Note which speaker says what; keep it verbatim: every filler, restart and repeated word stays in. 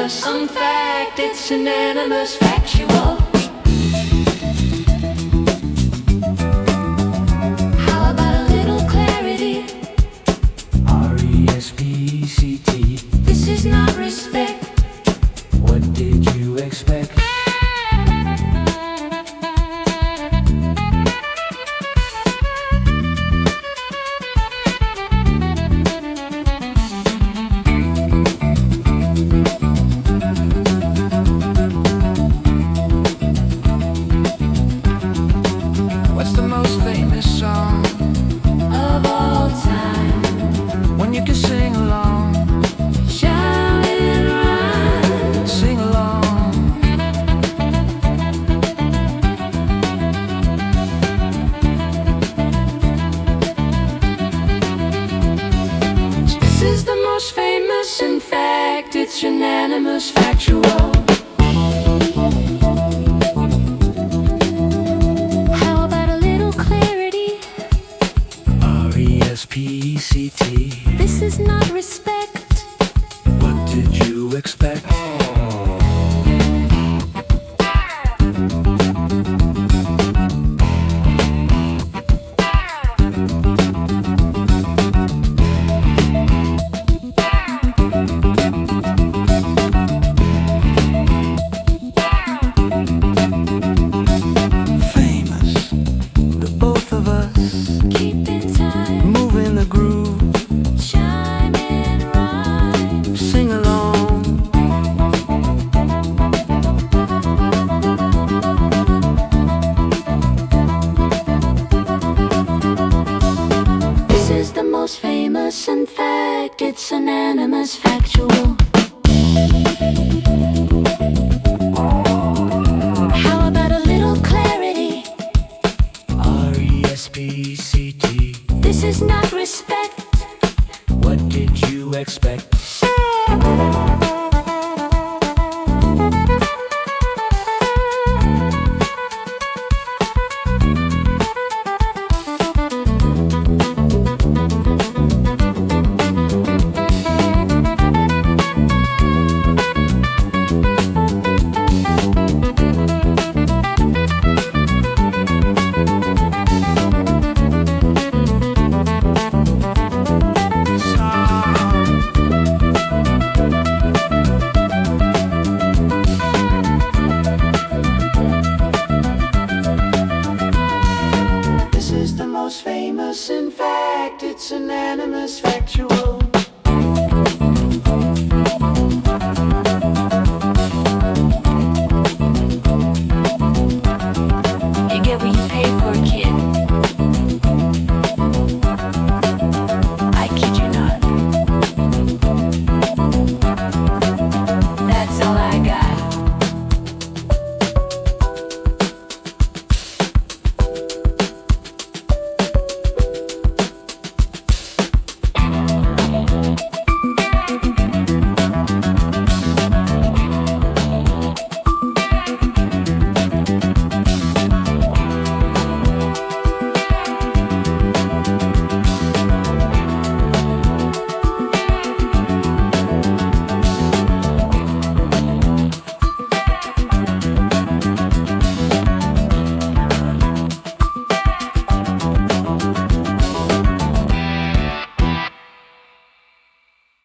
Speaker 1: famous. In fact, it's unanimous, factual. How about a little clarity?
Speaker 2: R E S P E C T.
Speaker 1: This is not respect.
Speaker 2: What did you expect? What's the most famous song
Speaker 1: Of all time,
Speaker 2: when you can sing along?
Speaker 1: shout and rhyme.
Speaker 2: Sing along.
Speaker 1: This is the most famous. In fact, it's unanimous, factual. How about a little clarity?
Speaker 2: R E S P E C T.
Speaker 1: This is not respect.
Speaker 2: What did you expect? Famous, the both of us,
Speaker 1: Keep in time,
Speaker 2: moving the groove.
Speaker 1: chime and rhyme.
Speaker 2: Sing along.
Speaker 1: This is the most famous. In fact, it's unanimous, factual.